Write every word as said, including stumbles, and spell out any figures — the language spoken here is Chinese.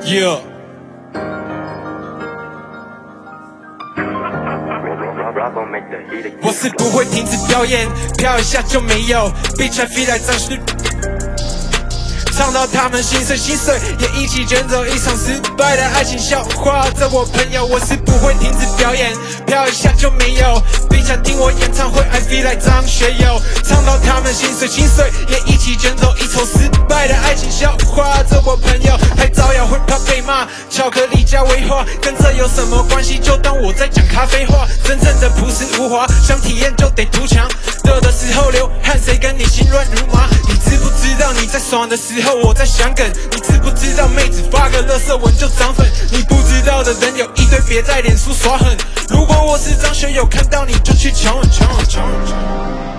Yeah。我是不会停止表演，飘一下就没有。Bitch I feel like 张学。唱到他们心碎心碎，也一起卷走一场失败的爱情笑话。这我朋友，我是不会停止表演，飘一下就没有。Bitch I听我演唱会 ，I feel like 张学友。唱到他们心碎心碎，也一起卷走一场失败的爱情笑话。这我朋友，太招摇会怕被骂，巧克力加威化，跟这有什么关系？就当我在讲咖啡话。真正的朴实无华，想体验就得涂墙。热的时候流汗，谁跟你心乱如麻？你知不知道你在爽的时候我在想梗？你知不知道妹子发个垃圾文就涨粉？你不知道的人有一堆，别在脸书耍狠。如果我是张学友，看到你就去抢抢抢抢。